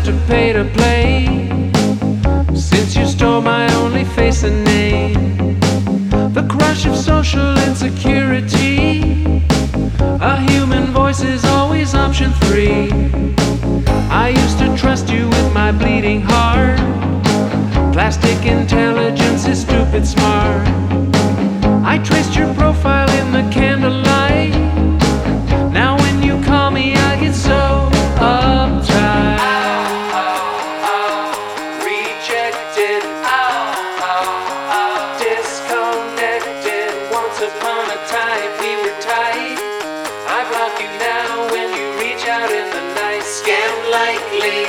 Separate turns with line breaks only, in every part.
to pay to play, since you stole my only face and name. The crush of social insecurity, a human voice is always option 3. I used to trust you with my bleeding heart. Plastic intelligence is stupid smart. I traced your profile in the candlelight. Now when you call me I get so uptight. Rejected, disconnected. Once upon a time we were tight. I block you now when you reach out in the night. Scam likely.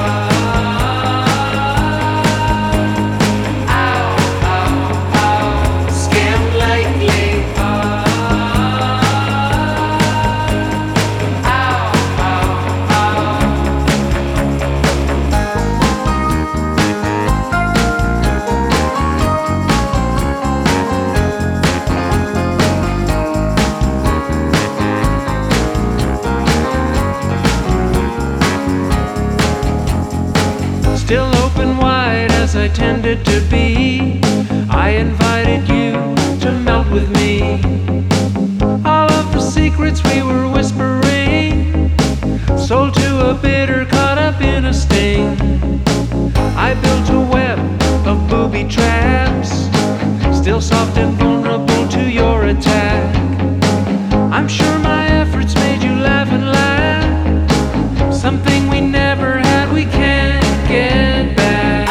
Still open wide as I tended to be, I invited you to melt with me. All of the secrets we were whispering, sold to a bidder caught up in a sting. I built a web of booby traps, still soft and vulnerable to your attack. I'm sure my efforts made you laugh and laugh, something we never had we can't get back.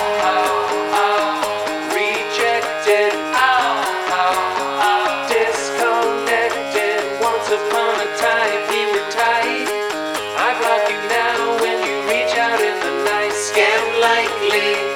Rejected, disconnected. Once upon a time we were tight. I block you now when you reach out in the night. Scam likely.